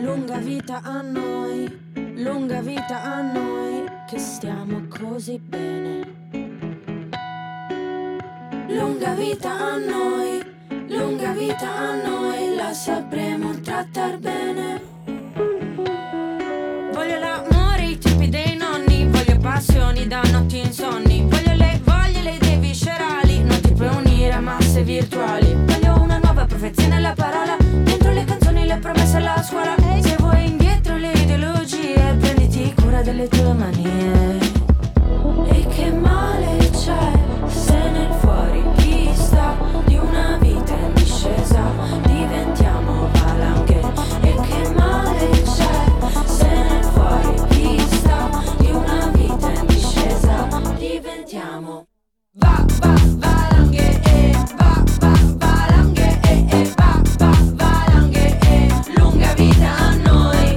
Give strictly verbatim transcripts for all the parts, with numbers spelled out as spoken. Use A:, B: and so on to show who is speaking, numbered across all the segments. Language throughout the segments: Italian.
A: Lunga vita a noi, lunga vita a noi, che stiamo così bene. Lunga vita a noi, lunga vita a noi, la sapremo trattar bene. Voglio l'amore, i tipi dei nonni, voglio passioni da notti insonni, voglio le voglie, le idee viscerali, non ti puoi unire a masse virtuali. Voglio una nuova profezia nella parola, dentro le canzoni, le promesse alla scuola. Se vuoi indietro le ideologie, prenditi cura delle tue manie. E che male c'è se nel fuori pista di una vita in discesa diventiamo valanghe. E che male c'è se nel fuori pista di una vita in discesa diventiamo va va valanghe e va va valanghe e e va va valanghe e lunga vita a noi.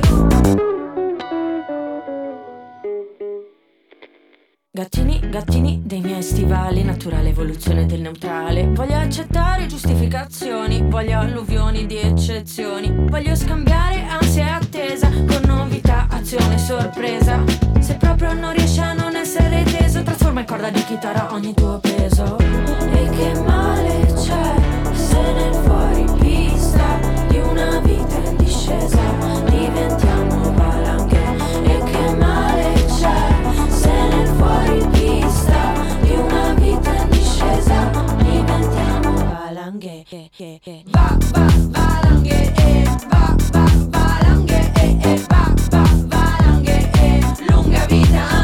A: Gattini, gattini dei miei stivali, naturale evoluzione del neutrale. Voglio accettare giustificazioni, voglio alluvioni di eccezioni. Voglio scambiare ansia e attesa con novità, azione, sorpresa. Se proprio non riesci a non essere teso, trasforma in corda di chitarra ogni tuo peso. E che male c'è se nel fuori pista di una vita in discesa diventiamo valanghe. E che male c'è se nel fuori pista di una vita in discesa diventiamo valanghe. Va va valanghe e va va valanghe e e va va valanghe e lunga vita.